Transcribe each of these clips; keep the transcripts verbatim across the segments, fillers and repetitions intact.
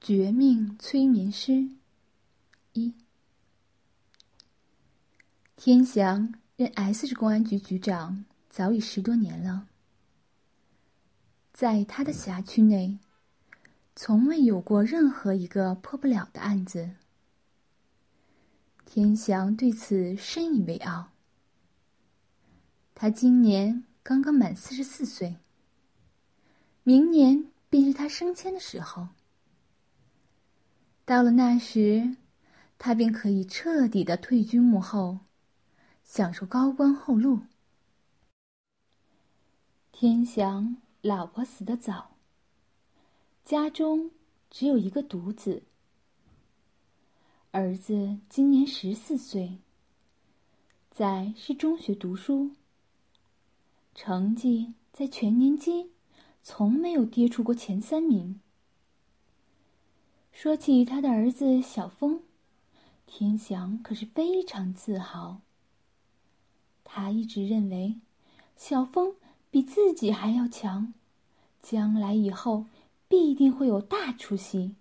绝命催眠师一。天祥任 S 市公安局局长早已十多年了，在他的辖区内，从未有过任何一个破不了的案子。天祥对此深以为傲。他今年刚刚满四十四岁，明年便是他升迁的时候。到了那时，他便可以彻底的退居幕后，享受高官厚禄。天祥老婆死得早，家中只有一个独子。儿子今年十四岁，在市中学读书，成绩在全年级从没有跌出过前三名。说起他的儿子小峰，天祥可是非常自豪。他一直认为小峰比自己还要强，将来以后必定会有大出息。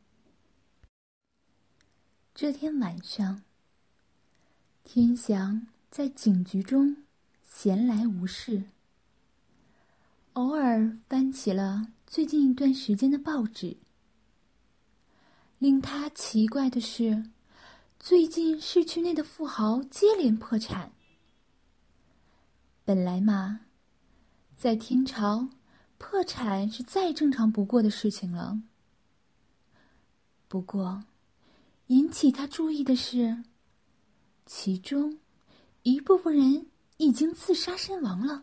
这天晚上，天祥在警局中闲来无事，偶尔翻起了最近一段时间的报纸。令他奇怪的是，最近市区内的富豪接连破产。本来嘛，在天朝，破产是再正常不过的事情了。不过，引起他注意的是，其中一部分人已经自杀身亡了。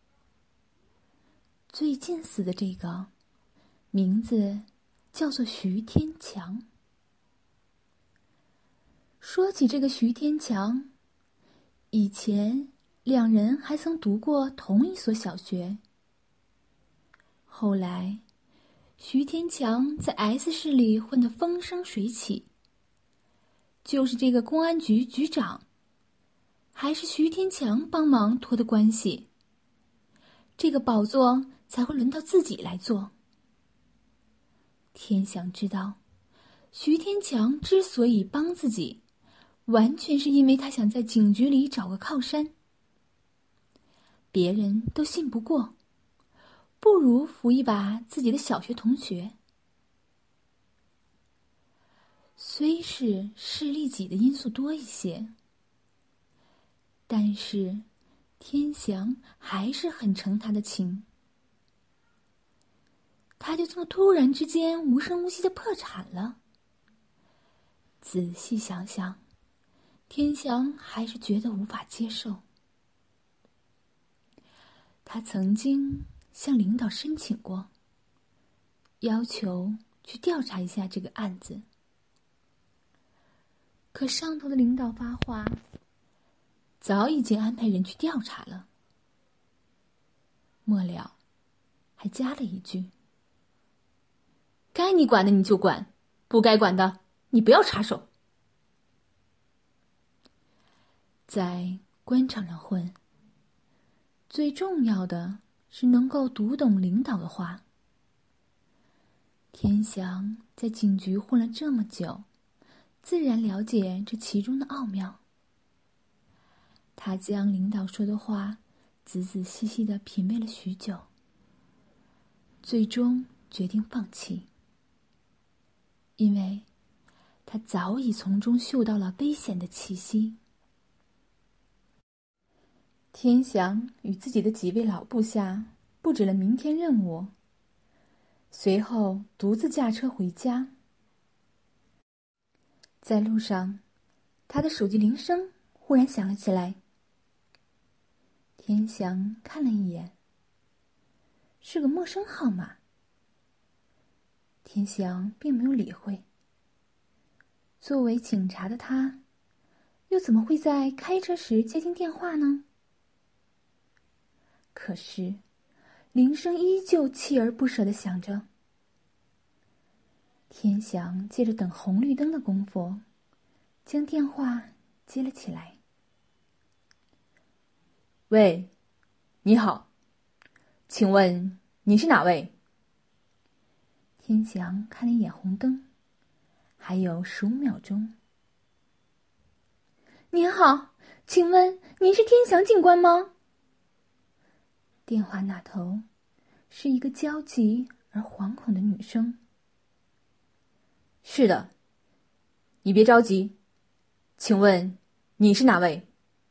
最近死的这个，名字叫做徐天强。说起这个徐天强，以前两人还曾读过同一所小学。后来，徐天强在 S 市里混得风生水起，就是这个公安局局长，还是徐天强帮忙托的关系，这个宝座才会轮到自己来做。天祥知道，徐天强之所以帮自己，完全是因为他想在警局里找个靠山。别人都信不过，不如扶一把自己的小学同学。虽是势利己的因素多一些，但是天祥还是很承他的情。他就这么突然之间无声无息的破产了。仔细想想，天祥还是觉得无法接受。他曾经向领导申请过，要求去调查一下这个案子。可上头的领导发话，早已经安排人去调查了。末了，还加了一句：该你管的你就管，不该管的你不要插手。在官场上混，最重要的是能够读懂领导的话。天祥在警局混了这么久，自然了解这其中的奥妙。他将领导说的话仔仔细细地品味了许久，最终决定放弃，因为他早已从中嗅到了危险的气息。天祥与自己的几位老部下布置了明天任务，随后独自驾车回家。在路上，他的手机铃声忽然响了起来。天祥看了一眼，是个陌生号码。天祥并没有理会。作为警察的他，又怎么会在开车时接听电话呢？可是，铃声依旧锲而不舍地响着。天祥借着等红绿灯的功夫，将电话接了起来。 喂，你好，请问你是哪位？ 天祥看了一眼红灯， 还有十五秒钟。 您好，请问您是天祥警官吗？ 电话那头是一个焦急而惶恐的女声。 是的，你别着急，请问你是哪位？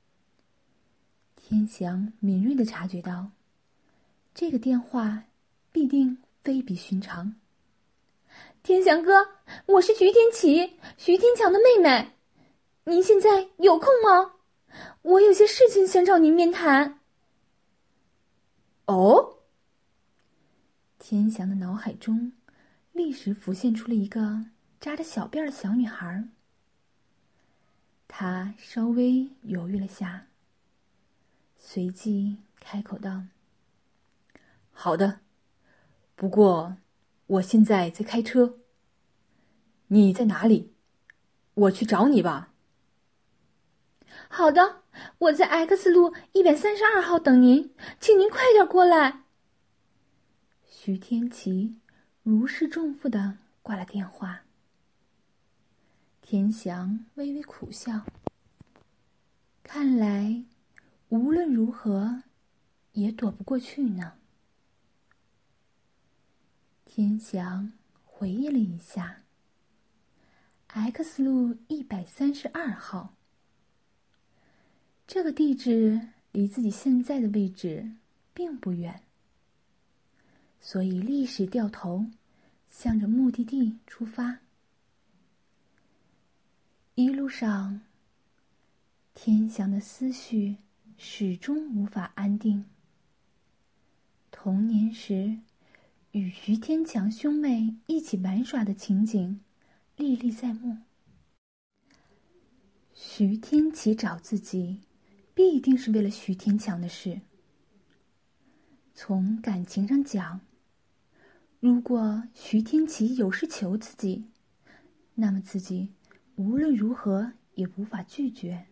天祥敏锐地察觉到，这个电话必定非比寻常。 天祥哥，我是徐天琪，徐天强的妹妹。您现在有空吗？我有些事情想找您面谈。 哦， 天祥的脑海中立时浮现出了一个扎着小辫的小女孩。她稍微犹豫了下，随即开口道： 好的，不过我现在在开车。你在哪里？我去找你吧。 好的，我在 X 路一百三十二号等您，请您快点过来。 徐天琪如释重负地挂了电话。天祥微微苦笑，看来无论如何也躲不过去呢。天祥回忆了一下 X 路一百三十二号，这个地址离自己现在的位置并不远，所以立时掉头向着目的地出发。一路上，天祥的思绪始终无法安定。童年时与徐天强兄妹一起玩耍的情景历历在目。徐天琪找自己必定是为了徐天强的事。从感情上讲，如果徐天琪有事求自己，那么自己无论如何也无法拒绝。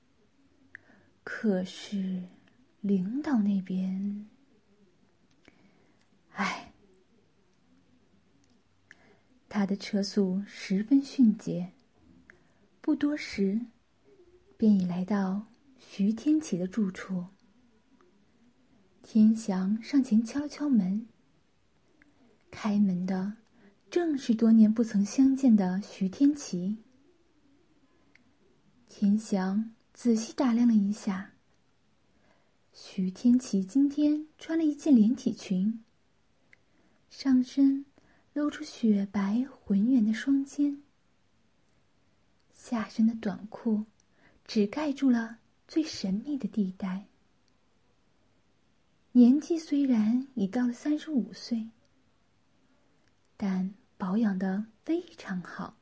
可是领导那边，唉，他的车速十分迅捷，不多时便已来到徐天琪的住处。天祥上前敲敲门，开门的正是多年不曾相见的徐天琪。天祥仔细打量了一下，徐天琪今天穿了一件连体裙，上身露出雪白浑圆的双肩，下身的短裤只盖住了最神秘的地带。年纪虽然已到了三十五岁，但保养得非常好。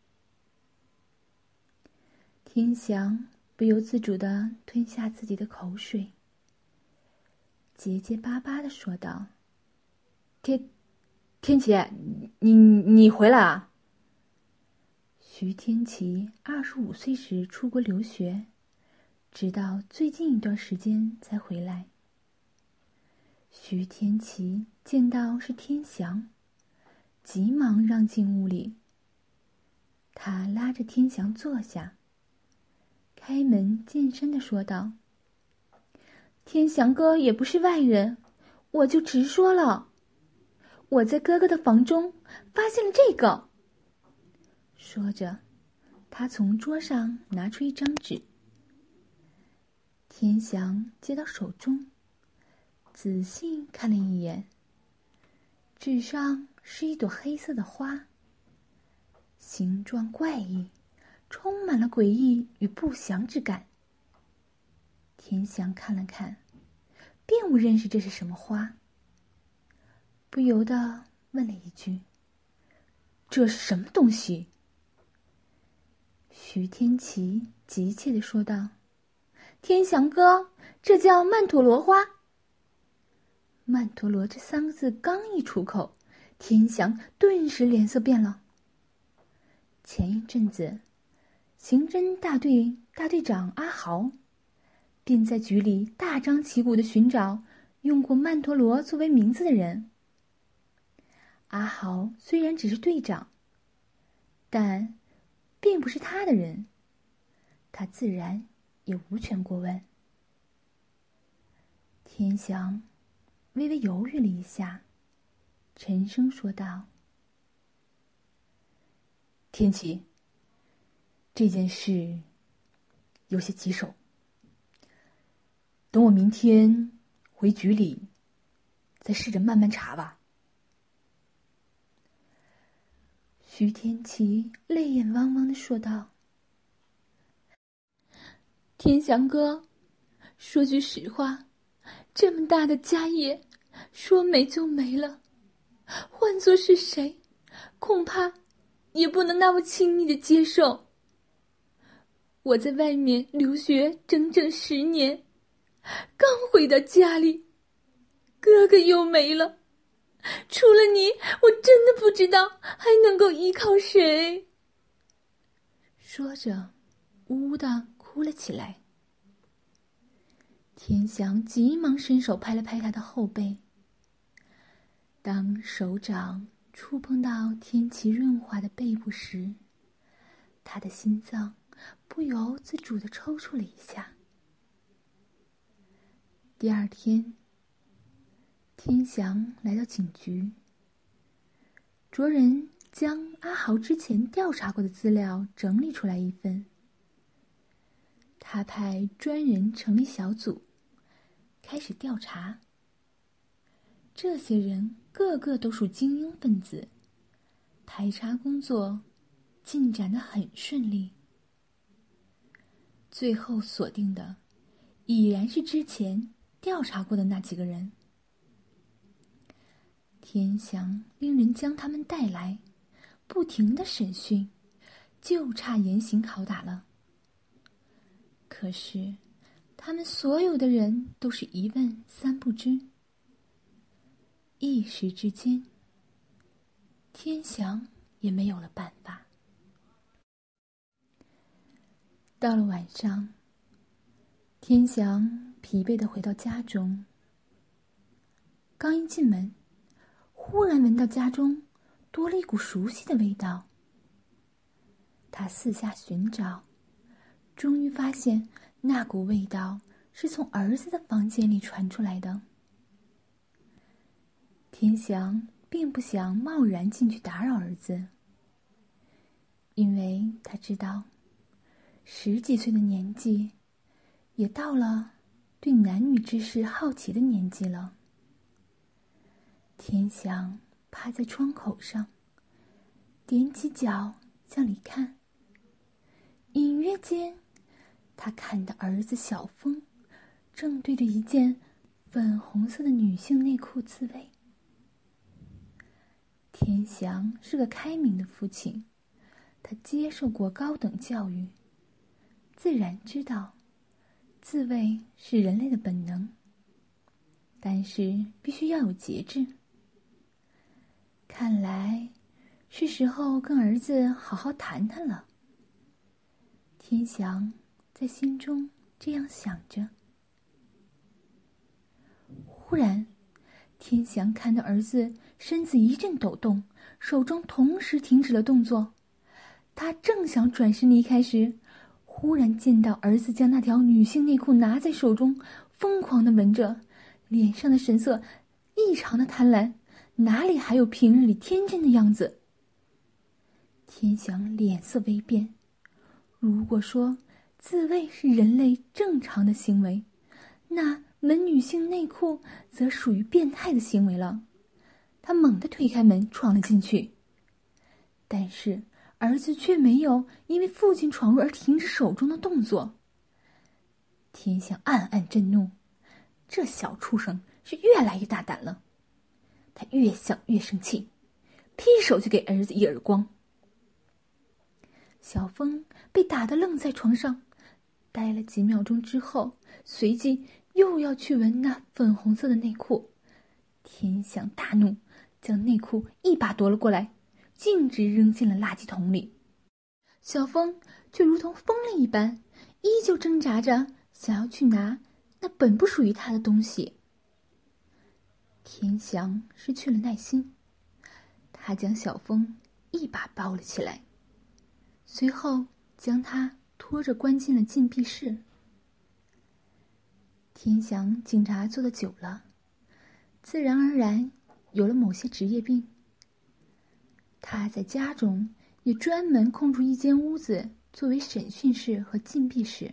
天祥不由自主地吞下自己的口水，结结巴巴地说道： 天天琪，你你回来啊？ 徐天琪二十五岁时出国留学，直到最近一段时间才回来。徐天琪见到是天祥，急忙让进屋里。他拉着天祥坐下，开门见山地说道： 天祥哥也不是外人，我就直说了。我在哥哥的房中发现了这个。 说着，他从桌上拿出一张纸。天祥接到手中，仔细看了一眼，纸上是一朵黑色的花，形状怪异，充满了诡异与不祥之感。天祥看了看，并不认识这是什么花，不由得问了一句： 这是什么东西？ 徐天琪急切地说道： 天祥哥，这叫曼陀罗花。 曼陀罗这三个字刚一出口，天祥顿时脸色变了。前一阵子，刑侦大队大队长阿豪便在局里大张旗鼓地寻找用过曼陀罗作为名字的人。阿豪虽然只是队长， 但并不是他的人，他自然也无权过问。天祥微微犹豫了一下，沉声说道：“ 天琪，这件事有些棘手，等我明天回局里再试着慢慢查吧。” 徐天琪泪眼汪汪地说道：“天祥哥，说句实话，这么大的家业，说没就没了，换作是谁，恐怕也不能那么轻易的接受。我在外面留学整整十年，刚回到家里，哥哥又没了，除了你，我真的不知道还能够依靠谁。”说着，呜呜的哭了起来。天祥急忙伸手拍了拍他的后背。当手掌触碰到天琪润滑的背部时，他的心脏不由自主地抽搐了一下。第二天，天祥来到警局，着人将阿豪之前调查过的资料整理出来一份。他派专人成立小组，开始调查。这些人个个都属精英分子，排查工作进展得很顺利。最后锁定的已然是之前调查过的那几个人。天祥令人将他们带来，不停地审讯，就差严刑拷打了。可是他们所有的人都是一问三不知。一时之间，天祥也没有了办法。到了晚上，天祥疲惫地回到家中。刚一进门，忽然闻到家中多了一股熟悉的味道。他四下寻找，终于发现那股味道是从儿子的房间里传出来的。天祥并不想贸然进去打扰儿子，因为他知道十几岁的年纪也到了对男女之事好奇的年纪了。天祥趴在窗口上，踮起脚向里看，隐约间他看到儿子小峰正对着一件粉红色的女性内裤自慰。天祥是个开明的父亲，他接受过高等教育，自然知道自慰是人类的本能，但是必须要有节制。看来是时候跟儿子好好谈谈了。天祥在心中这样想着。忽然，天祥看到儿子身子一阵抖动，手中同时停止了动作。他正想转身离开时，忽然见到儿子将那条女性内裤拿在手中，疯狂地闻着，脸上的神色异常的贪婪，哪里还有平日里天真的样子。天祥脸色微变，如果说自慰是人类正常的行为，那闻女性内裤则属于变态的行为了。他猛地推开门闯了进去，但是儿子却没有因为父亲闯入而停止手中的动作。天祥暗暗震怒，这小畜生是越来越大胆了。他越想越生气，劈手就给儿子一耳光。小峰被打得愣在床上，呆了几秒钟之后，随即又要去闻那粉红色的内裤。天祥大怒，将内裤一把夺了过来，径直扔进了垃圾桶里。小峰却如同疯了一般，依旧挣扎着想要去拿那本不属于他的东西。天祥失去了耐心，他将小峰一把抱了起来， 随后将他拖着关进了禁闭室。天祥警察做得久了，自然而然有了某些职业病。他在家中也专门空出一间屋子作为审讯室和禁闭室。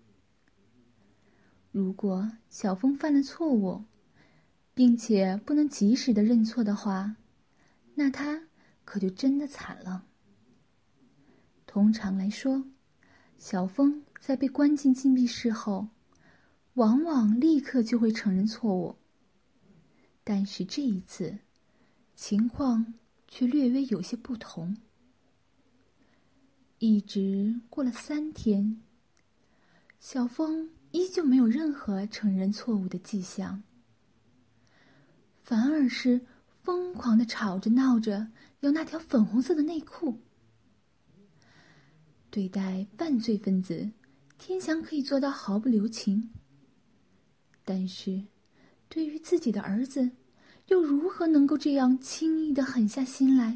如果小峰犯了错误，并且不能及时的认错的话，那他可就真的惨了。通常来说，小峰在被关进禁闭室后，往往立刻就会承认错误。但是这一次，情况却略微有些不同。一直过了三天，小峰依旧没有任何承认错误的迹象，反而是疯狂地吵着闹着要那条粉红色的内裤。对待犯罪分子，天祥可以做到毫不留情，但是对于自己的儿子，又如何能够这样轻易地狠下心来？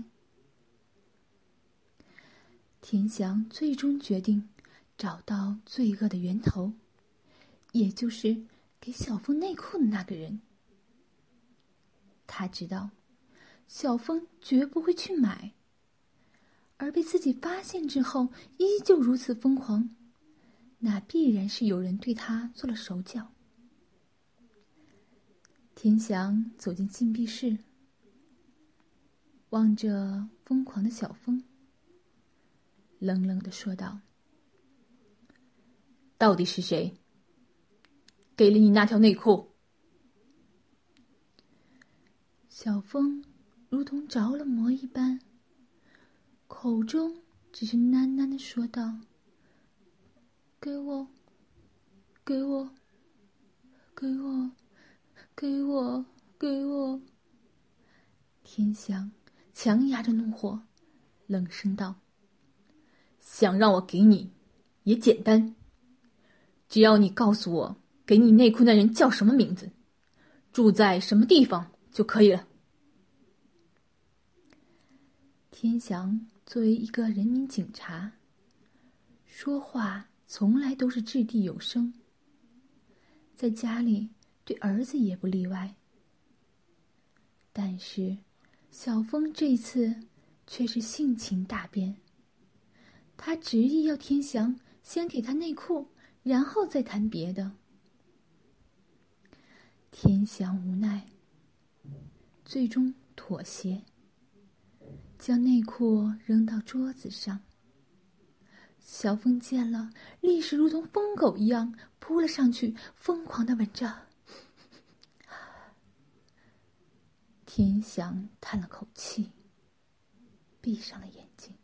天祥最终决定找到罪恶的源头，也就是给小峰内裤的那个人。他知道小峰绝不会去买，而被自己发现之后依旧如此疯狂，那必然是有人对他做了手脚。天祥走进禁闭室，望着疯狂的小峰，冷冷地说道： 到底是谁给了你那条内裤？ 小峰如同着了魔一般，口中只是喃喃地说道：给我，给我，给我，给我，给我。天祥强压着怒火，冷声道： 想让我给你也简单，只要你告诉我给你内裤那人叫什么名字，住在什么地方就可以了。 天祥作为一个人民警察，说话从来都是掷地有声，在家里对儿子也不例外。但是小峰这次却是性情大变，他执意要天祥先给他内裤，然后再谈别的。天祥无奈，最终妥协，将内裤扔到桌子上。小峰见了，立时如同疯狗一样扑了上去，疯狂地吻着。天祥叹了口气，闭上了眼睛。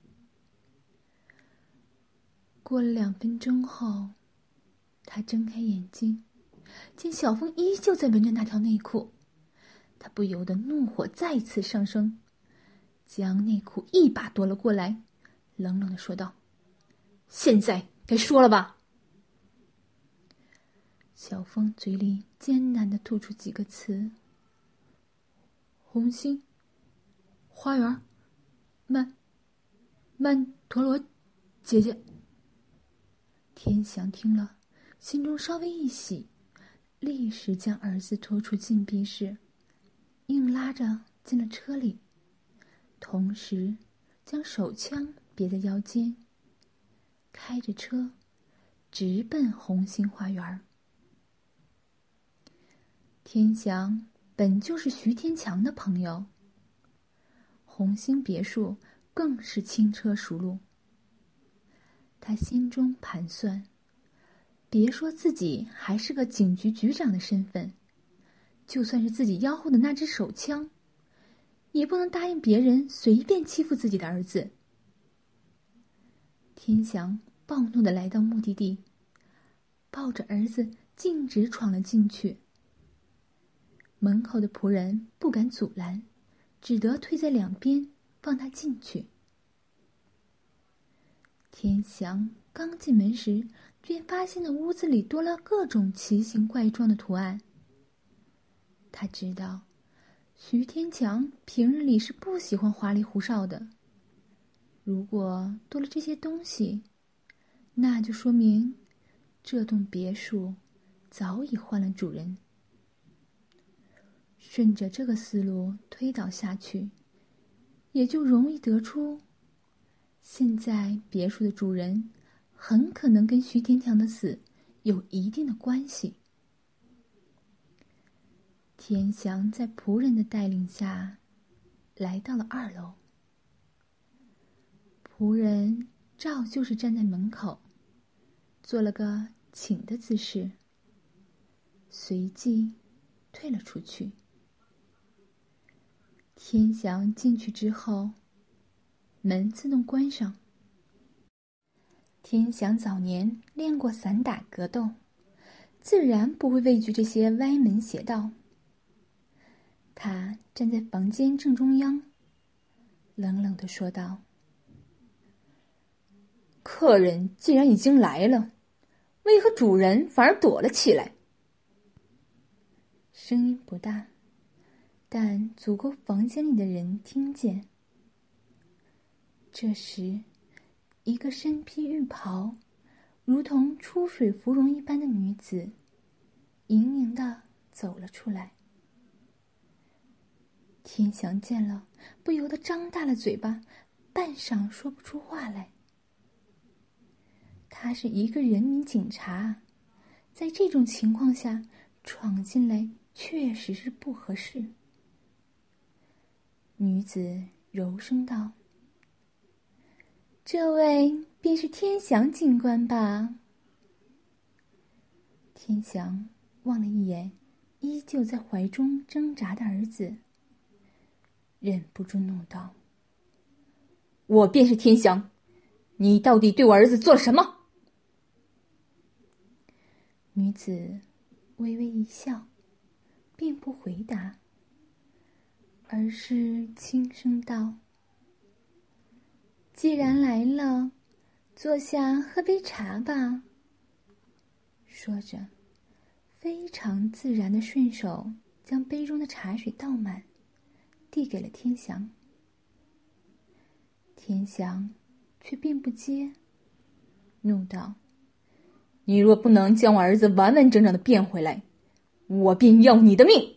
过了两分钟后，他睁开眼睛，见小峰依旧在闻着那条内裤，他不由得怒火再次上升，将内裤一把夺了过来，冷冷地说道： 现在该说了吧？ 小峰嘴里艰难地吐出几个词：红星，花园，曼曼陀罗姐姐。天祥听了，心中稍微一喜，立时将儿子拖出禁闭室，硬拉着进了车里，同时将手枪别在腰间，开着车直奔红星花园。天祥本就是徐天强的朋友，红星别墅更是轻车熟路。他心中盘算，别说自己还是个警局局长的身份，就算是自己腰后的那支手枪，也不能答应别人随便欺负自己的儿子。天祥暴怒地来到目的地，抱着儿子径直闯了进去。门口的仆人不敢阻拦，只得推在两边，放他进去。天祥刚进门时，便发现了屋子里多了各种奇形怪状的图案。他知道，徐天强平日里是不喜欢花里胡哨的， 如果多了这些东西，那就说明这栋别墅早已换了主人。顺着这个思路推导下去，也就容易得出，现在别墅的主人很可能跟徐天强的死有一定的关系。天祥在仆人的带领下来到了二楼，仆人照旧是站在门口，做了个请的姿势，随即退了出去。天祥进去之后，门自动关上。天祥早年练过散打格斗，自然不会畏惧这些歪门邪道。他站在房间正中央，冷冷地说道： 客人既然已经来了，为何主人反而躲了起来？ 声音不大，但足够房间里的人听见。这时，一个身披浴袍，如同出水芙蓉一般的女子，盈盈地走了出来。天祥见了，不由得张大了嘴巴，半晌说不出话来。他是一个人民警察，在这种情况下闯进来确实是不合适。女子柔声道：这位便是天祥警官吧？天祥望了一眼依旧在怀中挣扎的儿子，忍不住怒道： 我便是天祥，你到底对我儿子做了什么？ 女子微微一笑，并不回答，而是轻声道：既然来了，坐下喝杯茶吧。说着，非常自然地顺手将杯中的茶水倒满，递给了天祥。天祥却并不接，怒道： 你若不能将我儿子完完整整的变回来，我便要你的命！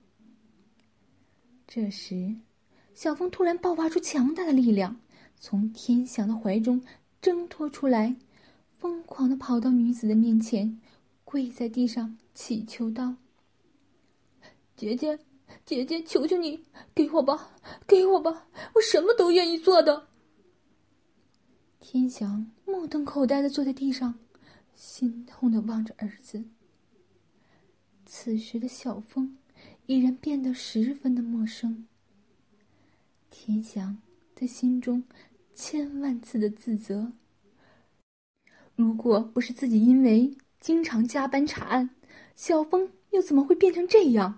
这时，小风突然爆发出强大的力量，从天祥的怀中挣脱出来，疯狂地跑到女子的面前，跪在地上祈求道：姐姐，姐姐，求求你，给我吧，给我吧，我什么都愿意做的。天祥目瞪口呆地坐在地上，心痛地望着儿子。此时的小风已然变得十分的陌生。天祥在心中千万次的自责，如果不是自己因为经常加班查案，小风又怎么会变成这样？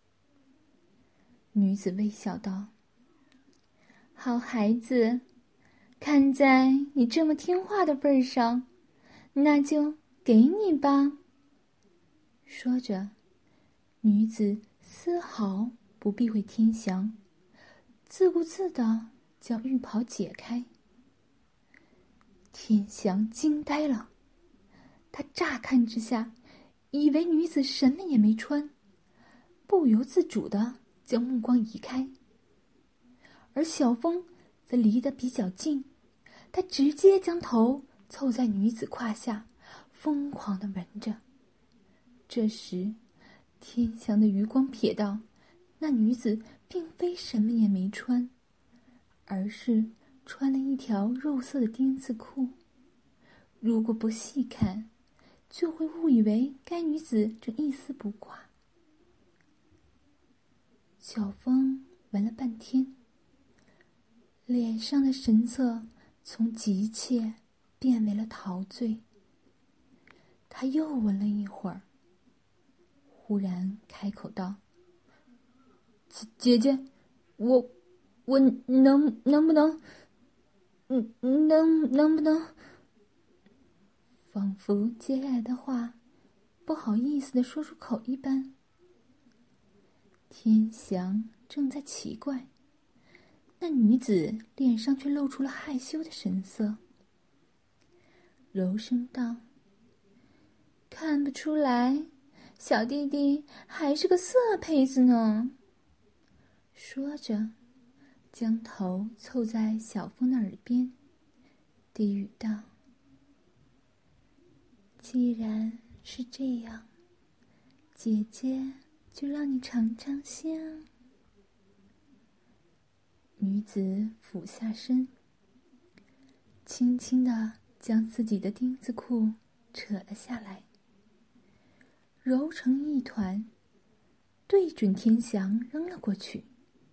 女子微笑道：好孩子，看在你这么听话的份上，那就给你吧。说着，女子丝毫不避讳天祥，自顾自地将浴袍解开。天祥惊呆了，他乍看之下以为女子什么也没穿，不由自主地将目光移开。而小风则离得比较近，他直接将头凑在女子胯下，疯狂地闻着。这时，天祥的余光瞥到，那女子并非什么也没穿，而是穿了一条肉色的丁字裤。如果不细看，就会误以为该女子正一丝不挂。小风闻了半天，脸上的神色从急切变为了陶醉。他又闻了一会儿，忽然开口道：姐姐，我我能能不能嗯能能不能仿佛接下来的话不好意思地说出口一般。天祥正在奇怪， 那女子脸上却露出了害羞的神色，柔声道：“看不出来，小弟弟还是个色胚子呢。”说着，将头凑在小风的耳边，低语道：“既然是这样，姐姐就让你尝尝鲜。”女子俯下身，轻轻地将自己的钉子裤扯了下来，揉成一团，对准天祥扔了过去。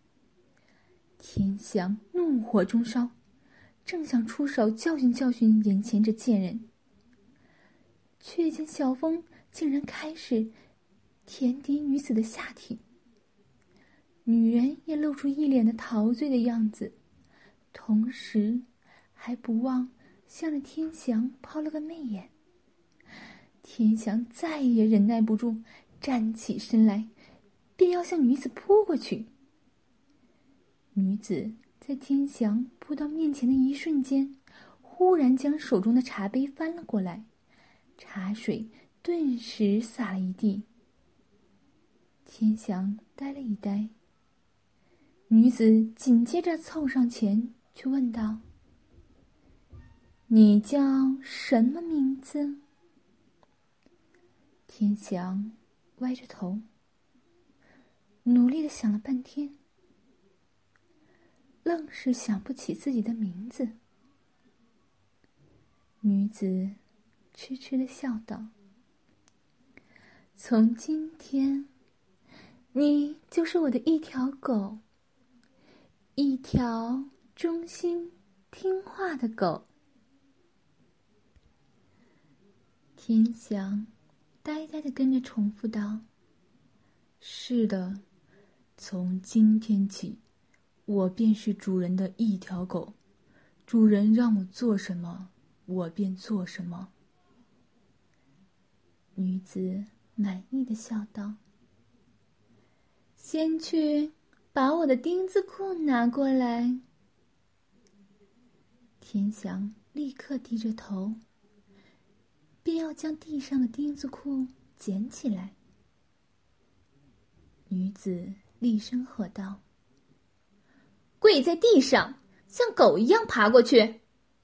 天祥怒火中烧，正想出手教训教训眼前这贱人，却见小风竟然开始舔涤女子的下体。女人也露出一脸的陶醉的样子，同时还不忘向着天祥抛了个媚眼。天祥再也忍耐不住，站起身来，便要向女子扑过去。女子在天祥扑到面前的一瞬间，忽然将手中的茶杯翻了过来，茶水顿时洒了一地。天祥呆了一呆，女子紧接着凑上前去问道：“你叫什么名字？”天祥歪着头，努力地想了半天，愣是想不起自己的名字。女子痴痴地笑道：“从今天，你就是我的一条狗，一条忠心听话的狗。”天祥呆呆地跟着重复道：“是的，从今天起，我便是主人的一条狗，主人让我做什么，我便做什么。”女子满意的笑道：“先去把我的钉子裤拿过来。”天祥立刻低着头，便要将地上的钉子裤捡起来。女子厉声喝道：“跪在地上，像狗一样爬过去！”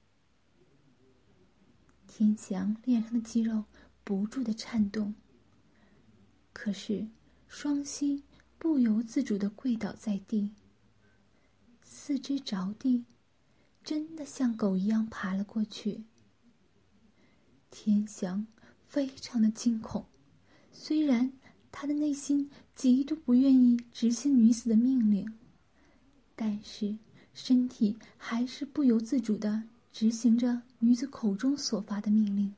天祥脸上的肌肉不住地颤动，可是双膝不由自主地跪倒在地，四肢着地，真的像狗一样爬了过去。天祥非常的惊恐，虽然他的内心极度不愿意执行女子的命令，但是身体还是不由自主地执行着女子口中所发的命令。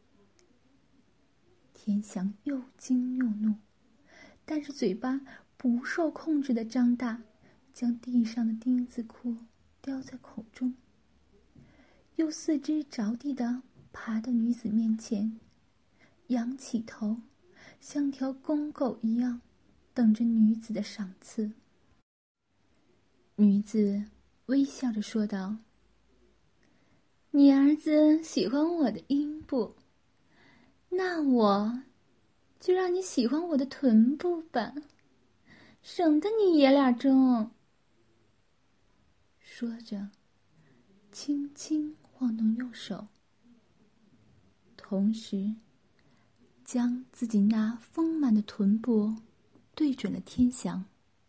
天祥又惊又怒，但是嘴巴不受控制地张大，将地上的钉子裤叼在口中，又四肢着地地爬到女子面前，仰起头，像条公狗一样等着女子的赏赐。女子微笑着说道：“你儿子喜欢我的阴部，那我就让你喜欢我的臀部吧，省得你爷俩争。”说着，轻轻晃动右手，同时将自己那丰满的臀部对准了天祥。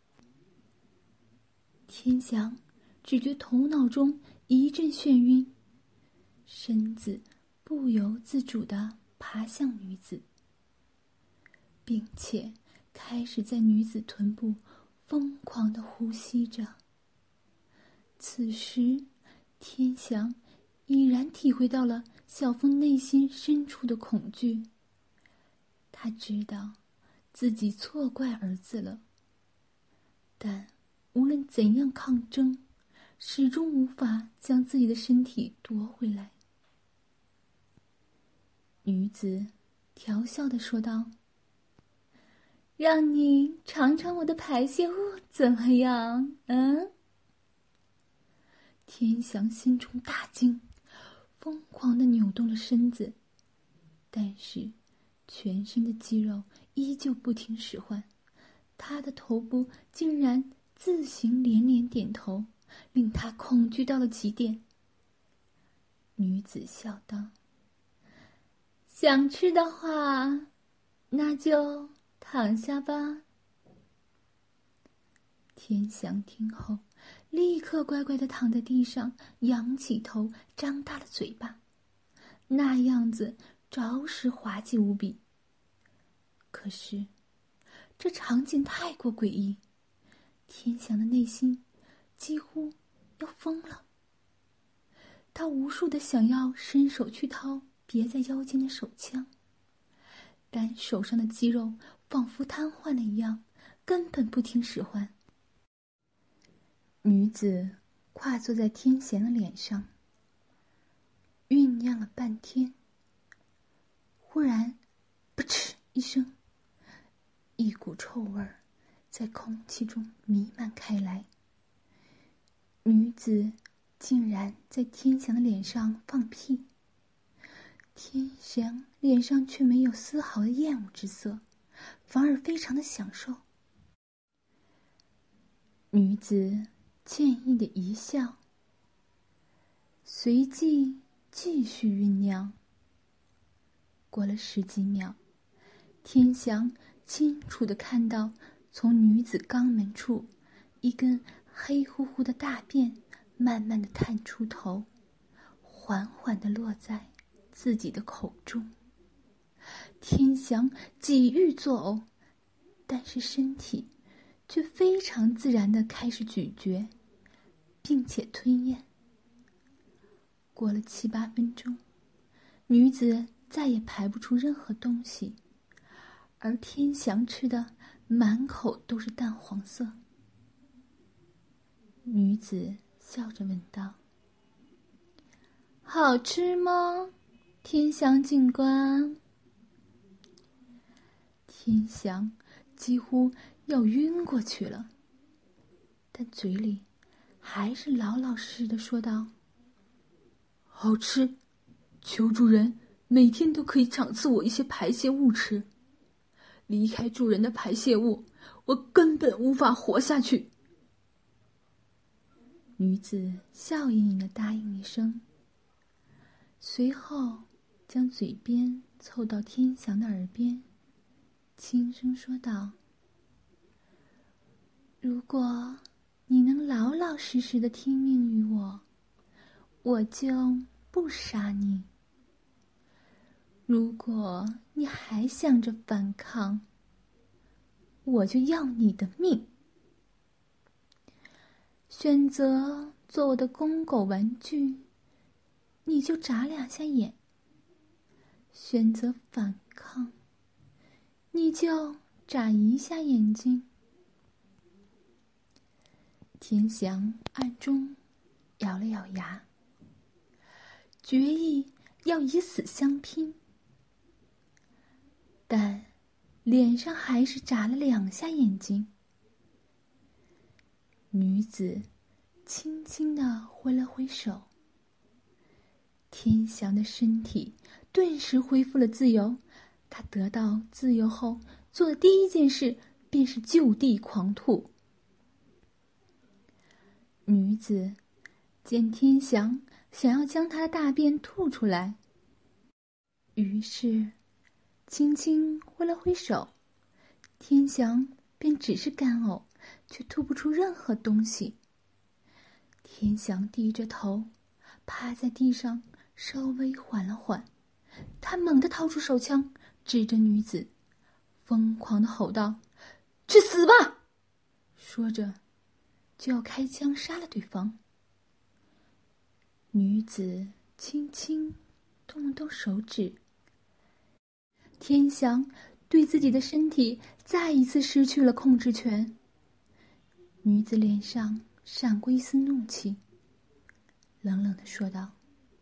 天祥只觉头脑中一阵眩晕，身子不由自主地爬向女子，并且开始在女子臀部疯狂地呼吸着。此时，天祥已然体会到了小风内心深处的恐惧。他知道自己错怪儿子了，但无论怎样抗争，始终无法将自己的身体夺回来。女子调笑地说道：“让你尝尝我的排泄物怎么样？嗯？” 天祥心中大惊，疯狂地扭动了身子，但是全身的肌肉依旧不听使唤，他的头部竟然自行连连点头，令他恐惧到了极点。女子笑道：“想吃的话，那就躺下吧。”天祥听后，立刻乖乖地躺在地上，仰起头，张大了嘴巴，那样子着实滑稽无比。可是，这场景太过诡异，天祥的内心几乎要疯了。他无数的想要伸手去掏别在腰间的手枪，但手上的肌肉仿佛瘫痪了一样，根本不听使唤。女子跨坐在天祥的脸上，酝酿了半天，忽然噗嗤一声，一股臭味儿在空气中弥漫开来。女子竟然在天祥的脸上放屁，天祥脸上却没有丝毫的厌恶之色，反而非常的享受。女子歉意的一笑，随即继续酝酿。过了十几秒，天祥清楚地看到从女子肛门处一根黑乎乎的大便慢慢地探出头，缓缓地落在自己的口中。天祥几欲作呕，但是身体却非常自然地开始咀嚼，并且吞咽。过了七八分钟，女子再也排不出任何东西，而天祥吃的满口都是淡黄色。女子笑着问道：“好吃吗，天祥警官？”天祥几乎要晕过去了，但嘴里还是老老实实的说道：“好吃，求主人每天都可以赏赐我一些排泄物吃。离开主人的排泄物，我根本无法活下去。”女子笑盈盈的答应一声，随后将嘴边凑到天祥的耳边，轻声说道：“如果你能老老实实的听命于我，我就不杀你；如果你还想着反抗，我就要你的命。选择做我的公狗玩具，你就眨两下眼；选择反抗，你就眨一下眼睛。”天祥暗中咬了咬牙，决意要以死相拼，但脸上还是眨了两下眼睛。女子轻轻地挥了挥手，天祥的身体顿时恢复了自由。他得到自由后做的第一件事便是就地狂吐。女子见天祥想要将他的大便吐出来，于是轻轻挥了挥手，天祥便只是干呕，却吐不出任何东西。天祥低着头趴在地上，稍微缓了缓，他猛地掏出手枪，指着女子，疯狂地吼道：“去死吧！”说着就要开枪杀了对方。女子轻轻动了动手指，天祥对自己的身体再一次失去了控制权。女子脸上闪过一丝怒气，冷冷地说道：“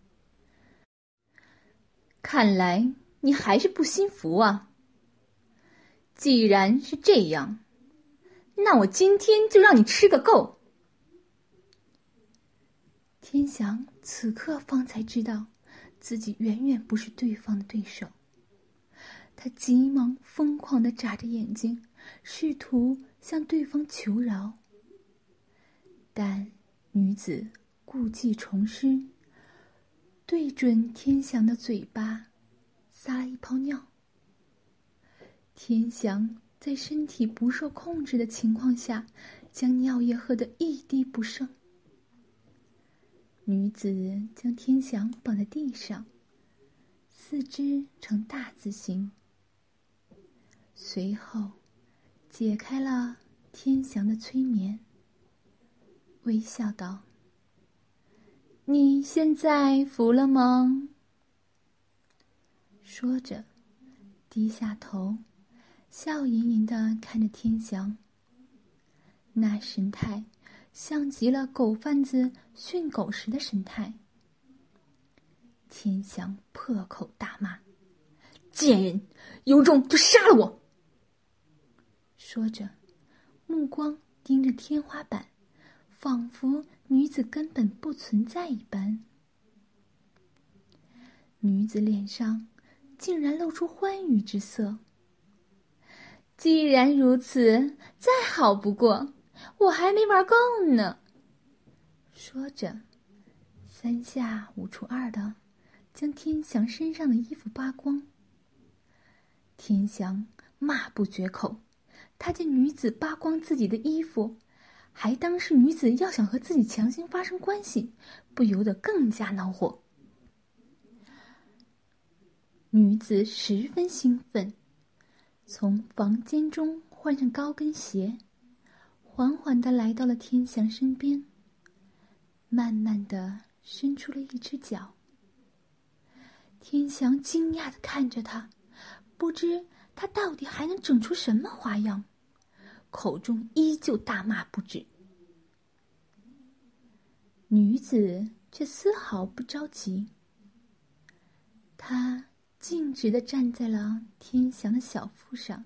看来你还是不心服啊。既然是这样，那我今天就让你吃个够。” 天翔此刻方才知道，自己远远不是对方的对手。他急忙疯狂地眨着眼睛，试图向对方求饶。但女子故技重施，对准天翔的嘴巴撒了一泡尿。天翔在身体不受控制的情况下，将尿液喝得一滴不剩。女子将天翔绑在地上，四肢呈大字形，随后解开了天翔的催眠，微笑道：“你现在服了吗？”说着低下头，笑吟吟地看着天翔，那神态像极了狗贩子训狗时的神态。天翔破口大骂：“贱人，有种就杀了我！”说着，目光盯着天花板，仿佛女子根本不存在一般。女子脸上竟然露出欢愉之色。既然如此，再好不过，我还没玩够呢。说着，三下五除二的将天翔身上的衣服扒光。天翔骂不绝口，他见女子扒光自己的衣服，还当是女子要想和自己强行发生关系，不由得更加恼火。女子十分兴奋，从房间中换上高跟鞋，缓缓地来到了天翔身边，慢慢地伸出了一只脚。天翔惊讶地看着她，不知她到底还能整出什么花样，口中依旧大骂不止。女子却丝毫不着急，她径直地站在了天翔的小腹上。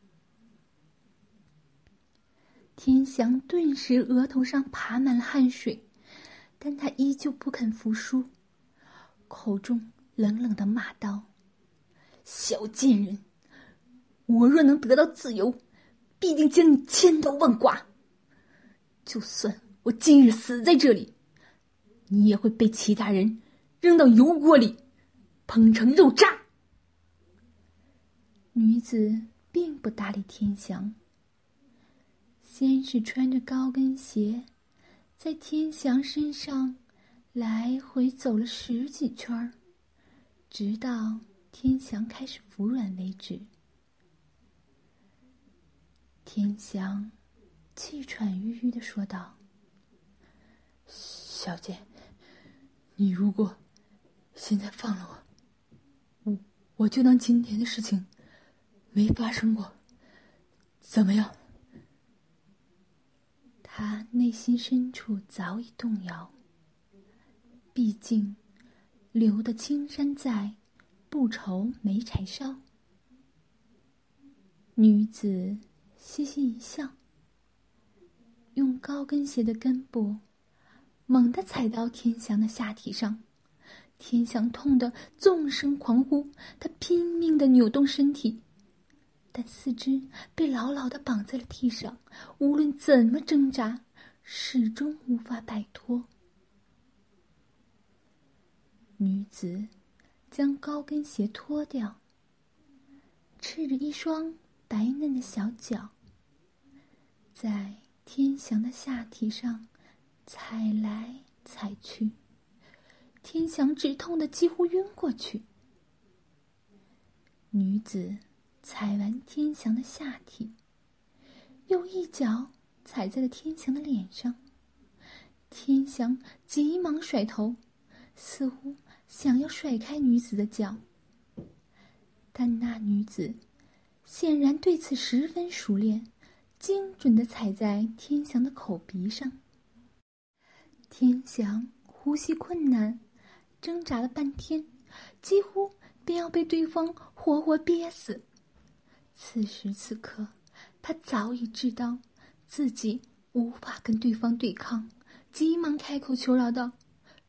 天翔顿时额头上爬满了汗水，但他依旧不肯服输，口中冷冷地骂道：“小贱人，我若能得到自由，必定将你千刀万剐。就算我今日死在这里，你也会被其他人扔到油锅里，烹成肉渣。”女子并不搭理天翔，先是穿着高跟鞋，在天翔身上来回走了十几圈，直到天翔开始服软为止。天翔气喘吁吁地说道：“小姐，你如果现在放了我，我我就当今天的事情没发生过，怎么样？”他内心深处早已动摇，毕竟留得青山在，不愁没柴烧。女子嘻嘻一笑，用高跟鞋的根部猛地踩到天翔的下体上，天翔痛得纵声狂呼，他拼命地扭动身体，但四肢被牢牢地绑在了地上，无论怎么挣扎，始终无法摆脱。女子将高跟鞋脱掉，赤着一双白嫩的小脚，在天翔的下体上踩来踩去，天翔只痛得几乎晕过去。女子踩完天翔的下体，又一脚踩在了天翔的脸上。天翔急忙甩头，似乎想要甩开女子的脚，但那女子显然对此十分熟练，精准地踩在天翔的口鼻上。天翔呼吸困难，挣扎了半天，几乎便要被对方活活憋死。此时此刻，他早已知道自己无法跟对方对抗，急忙开口求饶道：“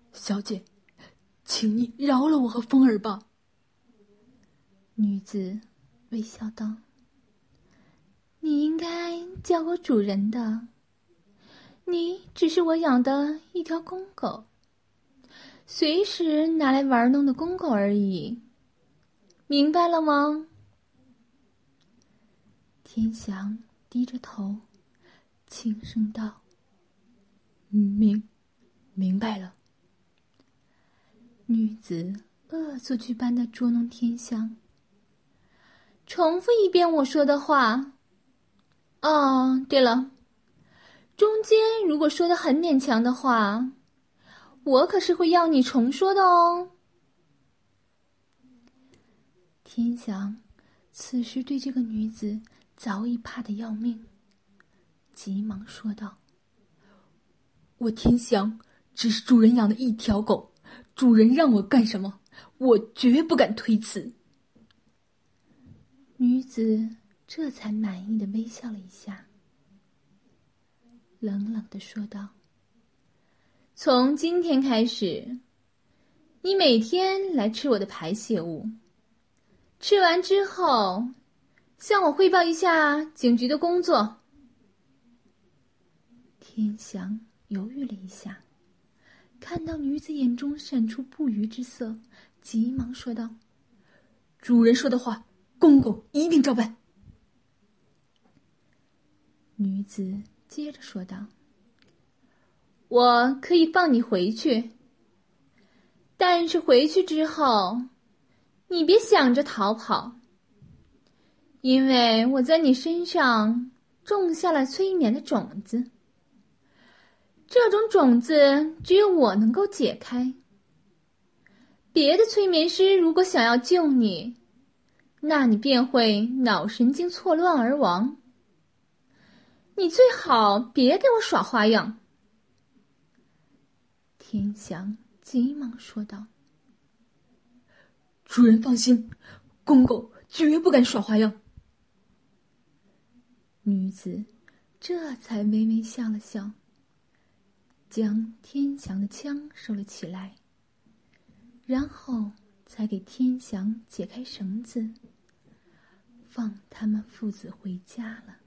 小姐，请你饶了我和风儿吧。 女子微笑道：“你应该叫我主人的，你只是我养的一条公狗，随时拿来玩弄的公狗而已，明白了吗？”天祥低着头，轻声道：“ 明，明白了。” 女子恶作剧般的捉弄天祥，重复一遍我说的话。哦，对了，中间如果说的很勉强的话，我可是会要你重说的哦。天祥此时对这个女子早已怕得要命，急忙说道：“ 我天祥只是主人养的一条狗，主人让我干什么，我绝不敢推辞。” 女子这才满意的微笑了一下，冷冷的说道：“从今天开始，你每天来吃我的排泄物，吃完之后向我汇报一下警局的工作。”天祥犹豫了一下，看到女子眼中闪出不愉之色，急忙说道：“ 主人说的话，公狗一定照办。” 女子接着说道：“我可以放你回去，但是回去之后，你别想着逃跑，因为我在你身上种下了催眠的种子。这种种子只有我能够解开。别的催眠师如果想要救你，那你便会脑神经错乱而亡。你最好别给我耍花样。”天祥急忙说道：“ 主人放心，公狗绝不敢耍花样。” 女子这才微微笑了笑，将天祥的枪收了起来，然后才给天祥解开绳子，放他们父子回家了。